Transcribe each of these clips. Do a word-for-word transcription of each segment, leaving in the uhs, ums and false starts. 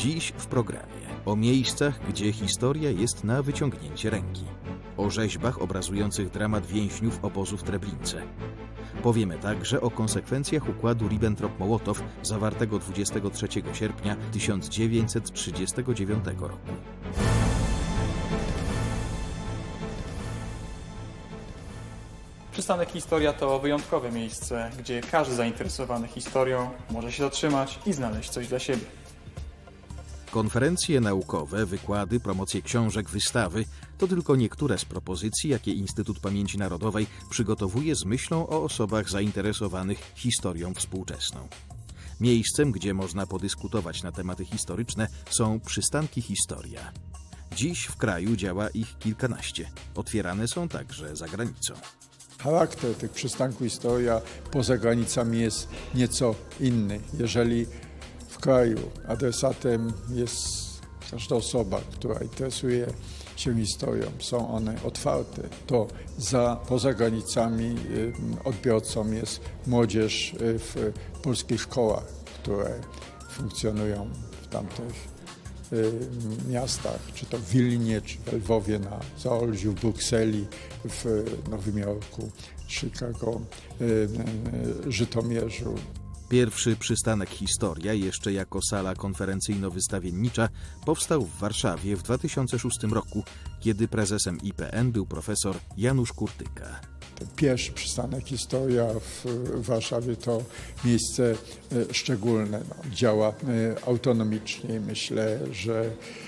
Dziś w programie o miejscach, gdzie historia jest na wyciągnięcie ręki. O rzeźbach obrazujących dramat więźniów obozu w Treblince. Powiemy także o konsekwencjach układu Ribbentrop-Mołotow zawartego dwudziestego trzeciego sierpnia tysiąc dziewięćset trzydziestego dziewiątego roku. Przystanek Historia to wyjątkowe miejsce, gdzie każdy zainteresowany historią może się zatrzymać i znaleźć coś dla siebie. Konferencje naukowe, wykłady, promocje książek, wystawy to tylko niektóre z propozycji, jakie Instytut Pamięci Narodowej przygotowuje z myślą o osobach zainteresowanych historią współczesną. Miejscem, gdzie można podyskutować na tematy historyczne, są przystanki Historia. Dziś w kraju działa ich kilkanaście. Otwierane są także za granicą. Charakter tych przystanków Historia poza granicami jest nieco inny. Jeżeli w kraju adresatem jest każda osoba, która interesuje się historią, są one otwarte, to za, poza granicami odbiorcą jest młodzież w polskich szkołach, które funkcjonują w tamtych miastach, czy to w Wilnie, czy w Lwowie, na Zaolziu, w Brukseli, w Nowym Jorku, Chicago, Żytomierzu. Pierwszy przystanek Historia, jeszcze jako sala konferencyjno-wystawiennicza, powstał w Warszawie w dwa tysiące szóstym roku, kiedy prezesem I P N był profesor Janusz Kurtyka. Ten pierwszy przystanek Historia w Warszawie to miejsce szczególne. No, działa autonomicznie. Myślę, że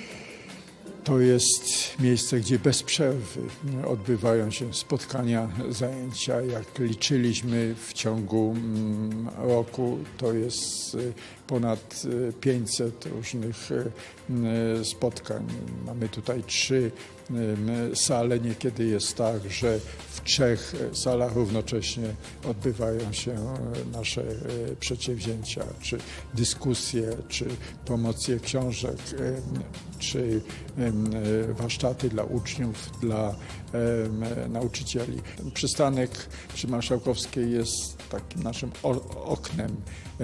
to jest miejsce, gdzie bez przerwy odbywają się spotkania, zajęcia. Jak liczyliśmy w ciągu roku, to jest ponad pięćset różnych spotkań. Mamy tutaj trzy sale. Niekiedy jest tak, że w trzech salach równocześnie odbywają się nasze przedsięwzięcia, czy dyskusje, czy promocje książek, czy warsztaty dla uczniów, dla nauczycieli. Ten przystanek przy Marszałkowskiej jest takim naszym oknem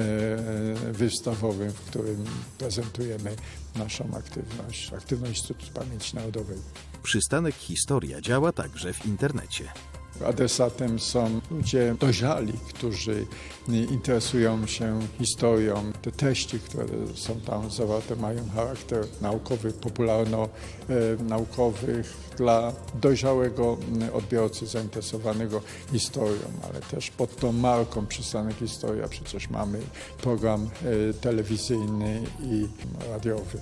wystawowym, w którym prezentujemy naszą aktywność, aktywność Instytutu Pamięci Narodowej. Przystanek Historia działa także w internecie. Adresatem są ludzie dojrzali, którzy interesują się historią. Te treści, które są tam zawarte, mają charakter naukowy, popularno-naukowy dla dojrzałego odbiorcy zainteresowanego historią, ale też pod tą marką Przystanek Historia przecież mamy program telewizyjny i radiowy.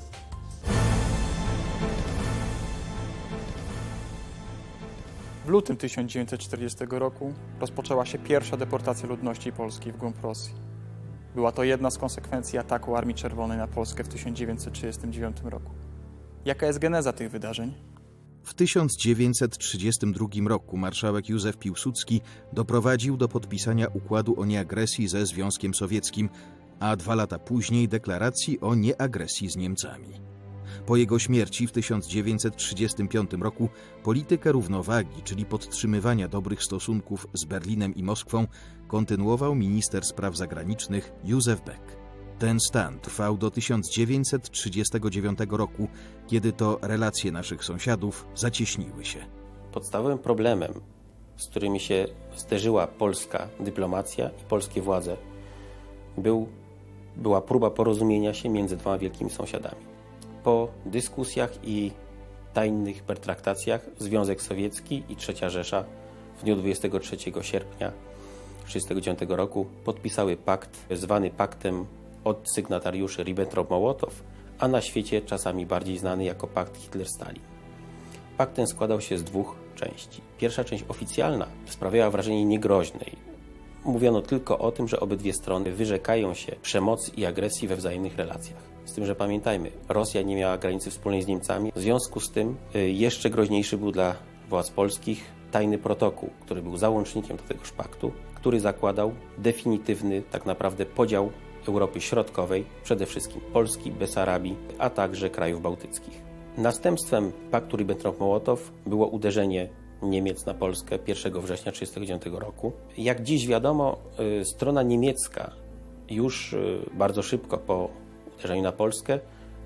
W lutym tysiąc dziewięćset czterdziestego roku rozpoczęła się pierwsza deportacja ludności polskiej w głąb Rosji. Była to jedna z konsekwencji ataku Armii Czerwonej na Polskę w tysiąc dziewięćset trzydziestym dziewiątym roku. Jaka jest geneza tych wydarzeń? W tysiąc dziewięćset trzydziestym drugim roku marszałek Józef Piłsudski doprowadził do podpisania układu o nieagresji ze Związkiem Sowieckim, a dwa lata później deklaracji o nieagresji z Niemcami. Po jego śmierci w tysiąc dziewięćset trzydziestym piątym roku politykę równowagi, czyli podtrzymywania dobrych stosunków z Berlinem i Moskwą, kontynuował minister spraw zagranicznych Józef Beck. Ten stan trwał do tysiąc dziewięćset trzydziestego dziewiątego roku, kiedy to relacje naszych sąsiadów zacieśniły się. Podstawowym problemem, z którymi się zderzyła polska dyplomacja i polskie władze, był, była próba porozumienia się między dwoma wielkimi sąsiadami. Po dyskusjach i tajnych pertraktacjach Związek Sowiecki i trzecia Rzesza w dniu dwudziestego trzeciego sierpnia tysiąc dziewięćset trzydziestego dziewiątego roku podpisały pakt zwany paktem od sygnatariuszy Ribbentrop-Mołotow, a na świecie czasami bardziej znany jako pakt Hitler-Stalin. Pakt ten składał się z dwóch części. Pierwsza część oficjalna sprawiała wrażenie niegroźnej. Mówiono tylko o tym, że obydwie strony wyrzekają się przemocy i agresji we wzajemnych relacjach. Z tym, że pamiętajmy, Rosja nie miała granicy wspólnej z Niemcami. W związku z tym jeszcze groźniejszy był dla władz polskich tajny protokół, który był załącznikiem do tegoż paktu, który zakładał definitywny tak naprawdę podział Europy Środkowej, przede wszystkim Polski, Besarabii, a także krajów bałtyckich. Następstwem paktu Ribbentrop-Mołotow było uderzenie Niemiec na Polskę pierwszego września tysiąc dziewięćset trzydziestego dziewiątego roku. Jak dziś wiadomo, strona niemiecka już bardzo szybko po uderzeniu na Polskę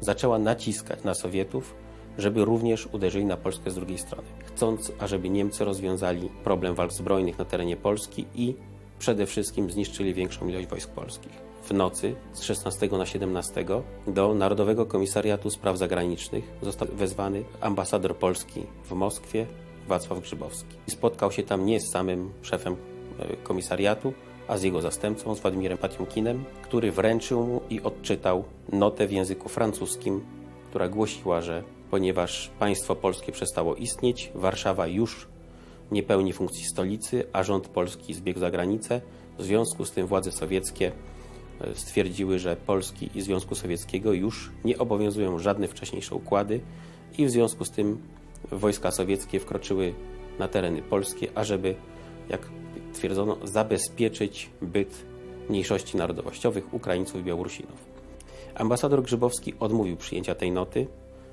zaczęła naciskać na Sowietów, żeby również uderzyli na Polskę z drugiej strony, chcąc, ażeby Niemcy rozwiązali problem walk zbrojnych na terenie Polski i przede wszystkim zniszczyli większą ilość wojsk polskich. W nocy z szesnastego na siedemnastego do Narodowego Komisariatu Spraw Zagranicznych został wezwany ambasador Polski w Moskwie, Wacław Grzybowski. Spotkał się tam nie z samym szefem komisariatu, a z jego zastępcą, z Władimirem Patiunkinem, który wręczył mu i odczytał notę w języku francuskim, która głosiła, że ponieważ państwo polskie przestało istnieć, Warszawa już nie pełni funkcji stolicy, a rząd polski zbiegł za granicę. W związku z tym władze sowieckie stwierdziły, że Polski i Związku Sowieckiego już nie obowiązują żadne wcześniejsze układy i w związku z tym wojska sowieckie wkroczyły na tereny polskie, ażeby, jak twierdzono, zabezpieczyć byt mniejszości narodowościowych Ukraińców i Białorusinów. Ambasador Grzybowski odmówił przyjęcia tej noty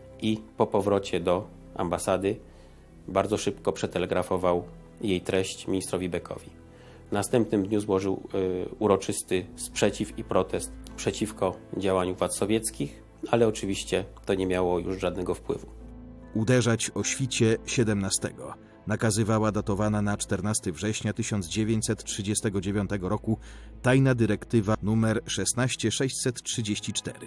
i po powrocie do ambasady bardzo szybko przetelegrafował jej treść ministrowi Beckowi. W następnym dniu złożył y, uroczysty sprzeciw i protest przeciwko działaniu władz sowieckich, ale oczywiście to nie miało już żadnego wpływu. Uderzać o świcie siedemnastego nakazywała datowana na czternastego września tysiąc dziewięćset trzydziestego dziewiątego roku tajna dyrektywa nr szesnaście tysięcy sześćset trzydzieści cztery.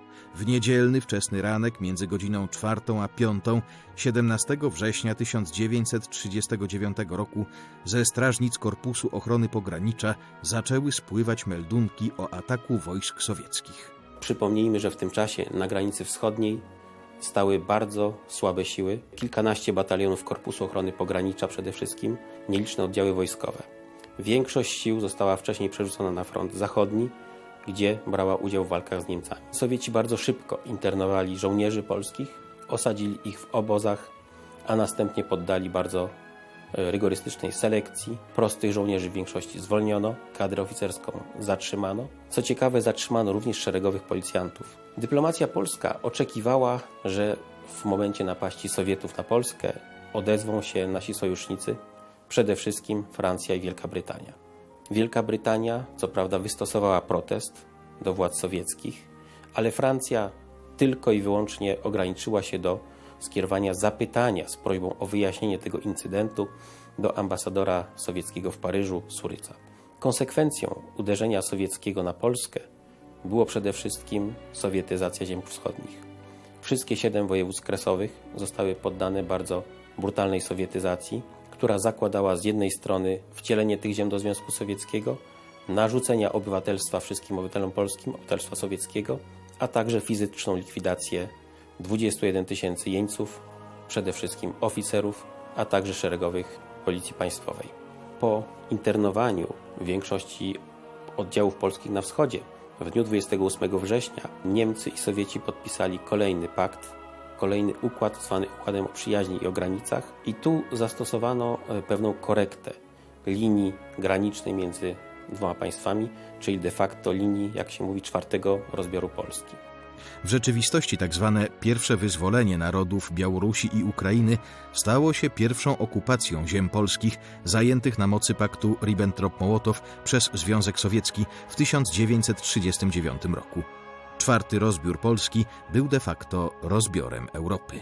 W niedzielny wczesny ranek między godziną czwartą a piątą siedemnastego września tysiąc dziewięćset trzydziestego dziewiątego roku ze strażnic Korpusu Ochrony Pogranicza zaczęły spływać meldunki o ataku wojsk sowieckich. Przypomnijmy, że w tym czasie na granicy wschodniej stały bardzo słabe siły, kilkanaście batalionów Korpusu Ochrony Pogranicza przede wszystkim, nieliczne oddziały wojskowe. Większość sił została wcześniej przerzucona na front zachodni, gdzie brała udział w walkach z Niemcami. Sowieci bardzo szybko internowali żołnierzy polskich, osadzili ich w obozach, a następnie poddali bardzo rygorystycznej selekcji. Prostych żołnierzy w większości zwolniono, kadrę oficerską zatrzymano. Co ciekawe, zatrzymano również szeregowych policjantów. Dyplomacja polska oczekiwała, że w momencie napaści Sowietów na Polskę odezwą się nasi sojusznicy, przede wszystkim Francja i Wielka Brytania. Wielka Brytania, co prawda, wystosowała protest do władz sowieckich, ale Francja tylko i wyłącznie ograniczyła się do skierowania zapytania z prośbą o wyjaśnienie tego incydentu do ambasadora sowieckiego w Paryżu, Suryca. Konsekwencją uderzenia sowieckiego na Polskę było przede wszystkim sowietyzacja ziem wschodnich. Wszystkie siedem województw kresowych zostały poddane bardzo brutalnej sowietyzacji, która zakładała z jednej strony wcielenie tych ziem do Związku Sowieckiego, narzucenia obywatelstwa wszystkim obywatelom polskim, obywatelstwa sowieckiego, a także fizyczną likwidację dwudziestu jeden tysięcy jeńców, przede wszystkim oficerów, a także szeregowych policji państwowej. Po internowaniu większości oddziałów polskich na wschodzie w dniu dwudziestego ósmego września Niemcy i Sowieci podpisali kolejny pakt, kolejny układ zwany Układem o Przyjaźni i o Granicach i tu zastosowano pewną korektę linii granicznej między dwoma państwami, czyli de facto linii, jak się mówi, czwartego rozbioru Polski. W rzeczywistości tak zwane pierwsze wyzwolenie narodów Białorusi i Ukrainy stało się pierwszą okupacją ziem polskich zajętych na mocy paktu Ribbentrop-Mołotow przez Związek Sowiecki w tysiąc dziewięćset trzydziestym dziewiątym roku. Czwarty rozbiór Polski był de facto rozbiorem Europy.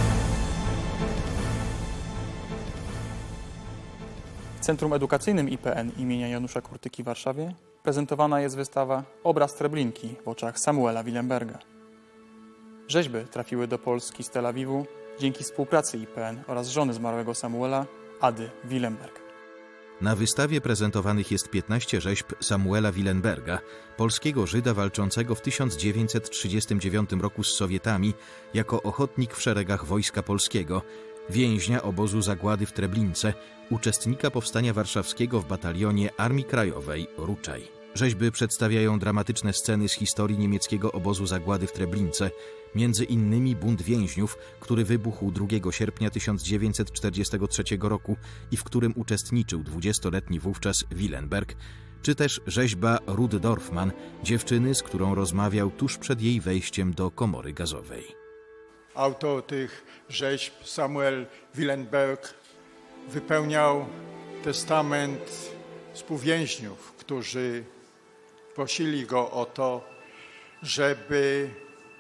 W Centrum Edukacyjnym I P N imienia Janusza Kurtyki w Warszawie prezentowana jest wystawa Obraz Treblinki w oczach Samuela Willenberga. Rzeźby trafiły do Polski z Tel Awiwu dzięki współpracy I P N oraz żony zmarłego Samuela, Ady Willenberg. Na wystawie prezentowanych jest piętnaście rzeźb Samuela Willenberga, polskiego Żyda walczącego w tysiąc dziewięćset trzydziestym dziewiątym roku z Sowietami jako ochotnik w szeregach Wojska Polskiego, więźnia obozu zagłady w Treblince, uczestnika Powstania Warszawskiego w batalionie Armii Krajowej Ruczaj. Rzeźby przedstawiają dramatyczne sceny z historii niemieckiego obozu zagłady w Treblince, między innymi bunt więźniów, który wybuchł drugiego sierpnia tysiąc dziewięćset czterdziestego trzeciego roku i w którym uczestniczył dwudziestoletni wówczas Willenberg, czy też rzeźba Ruth Dorfman, dziewczyny, z którą rozmawiał tuż przed jej wejściem do komory gazowej. Autor tych rzeźb, Samuel Willenberg, wypełniał testament współwięźniów, którzy prosili go o to, żeby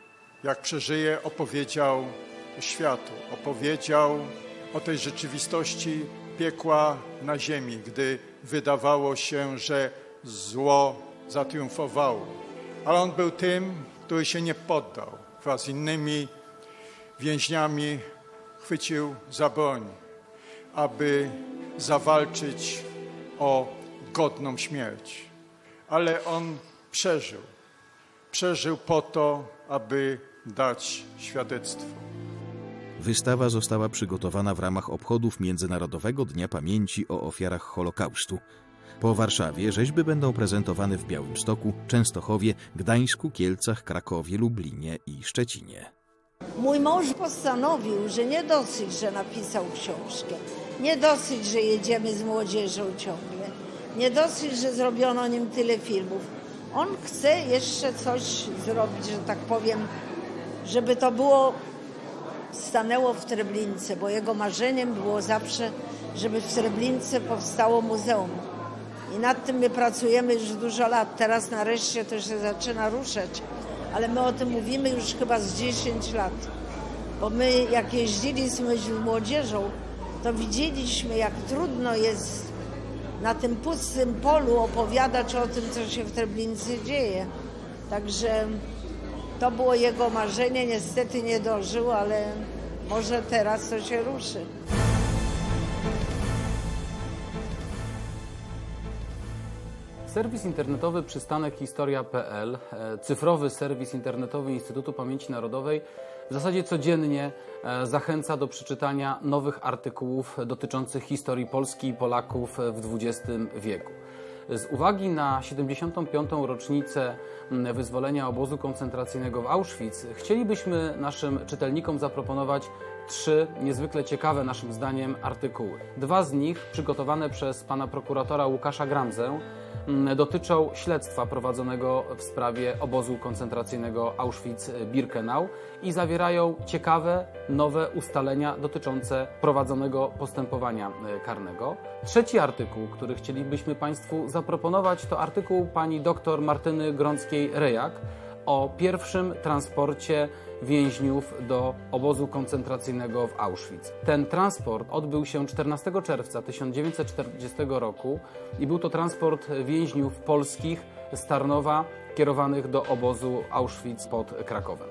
jak przeżyje, opowiedział światu. Opowiedział o tej rzeczywistości piekła na ziemi, gdy wydawało się, że zło zatriumfowało. Ale on był tym, który się nie poddał. Wraz z innymi więźniami chwycił za broń, aby zawalczyć o godną śmierć. Ale on przeżył. Przeżył po to, aby dać świadectwo. Wystawa została przygotowana w ramach obchodów Międzynarodowego Dnia Pamięci o Ofiarach Holokaustu. Po Warszawie rzeźby będą prezentowane w Białymstoku, Częstochowie, Gdańsku, Kielcach, Krakowie, Lublinie i Szczecinie. Mój mąż postanowił, że nie dosyć, że napisał książkę, nie dosyć, że jedziemy z młodzieżą ciągle, nie dosyć, że zrobiono o nim tyle filmów. On chce jeszcze coś zrobić, że tak powiem, żeby to było, stanęło w Treblince, bo jego marzeniem było zawsze, żeby w Treblince powstało muzeum. I nad tym my pracujemy już dużo lat. Teraz nareszcie to się zaczyna ruszać, ale my o tym mówimy już chyba z dziesięć lat. Bo my jak jeździliśmy z młodzieżą, to widzieliśmy, jak trudno jest na tym pustym polu opowiadać o tym, co się w Treblince dzieje. Także to było jego marzenie, niestety nie dożył, ale może teraz to się ruszy. Serwis internetowy przystanek historia kropka pe el, cyfrowy serwis internetowy Instytutu Pamięci Narodowej, w zasadzie codziennie zachęca do przeczytania nowych artykułów dotyczących historii Polski i Polaków w dwudziestym wieku. Z uwagi na siedemdziesiątą piątą rocznicę wyzwolenia obozu koncentracyjnego w Auschwitz chcielibyśmy naszym czytelnikom zaproponować trzy niezwykle ciekawe naszym zdaniem artykuły. Dwa z nich, przygotowane przez pana prokuratora Łukasza Gramzę, dotyczą śledztwa prowadzonego w sprawie obozu koncentracyjnego Auschwitz-Birkenau i zawierają ciekawe, nowe ustalenia dotyczące prowadzonego postępowania karnego. Trzeci artykuł, który chcielibyśmy państwu zaproponować, to artykuł pani dr Martyny Grąckiej-Rejak o pierwszym transporcie więźniów do obozu koncentracyjnego w Auschwitz. Ten transport odbył się czternastego czerwca tysiąc dziewięćset czterdziestego roku i był to transport więźniów polskich z Tarnowa kierowanych do obozu Auschwitz pod Krakowem.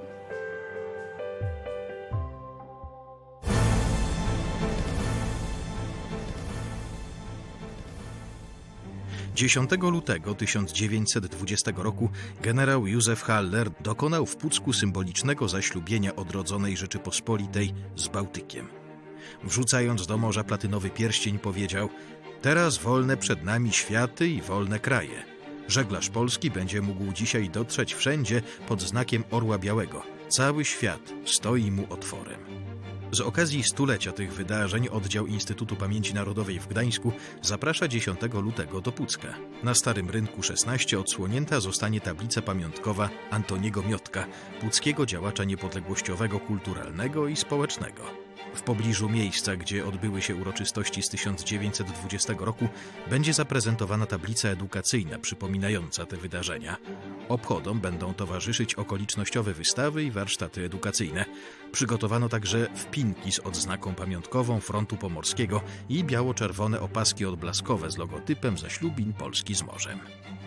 dziesiątego lutego tysiąc dziewięćset dwudziestego roku generał Józef Haller dokonał w Pucku symbolicznego zaślubienia odrodzonej Rzeczypospolitej z Bałtykiem. Wrzucając do morza platynowy pierścień powiedział: teraz wolne przed nami światy i wolne kraje. Żeglarz polski będzie mógł dzisiaj dotrzeć wszędzie pod znakiem Orła Białego. Cały świat stoi mu otworem. Z okazji stulecia tych wydarzeń oddział Instytutu Pamięci Narodowej w Gdańsku zaprasza dziesiątego lutego do Pucka. Na Starym Rynku szesnaście odsłonięta zostanie tablica pamiątkowa Antoniego Miotka, puckiego działacza niepodległościowego, kulturalnego i społecznego. W pobliżu miejsca, gdzie odbyły się uroczystości z tysiąc dziewięćset dwudziestego roku, będzie zaprezentowana tablica edukacyjna przypominająca te wydarzenia. Obchodom będą towarzyszyć okolicznościowe wystawy i warsztaty edukacyjne. Przygotowano także wpinki z odznaką pamiątkową Frontu Pomorskiego i biało-czerwone opaski odblaskowe z logotypem zaślubin Polski z morzem.